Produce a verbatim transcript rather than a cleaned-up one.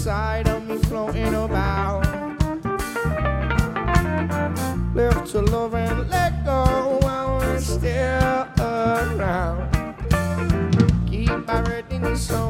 inside of me floating about. Live to love and let go while we're still around. Keep my readiness so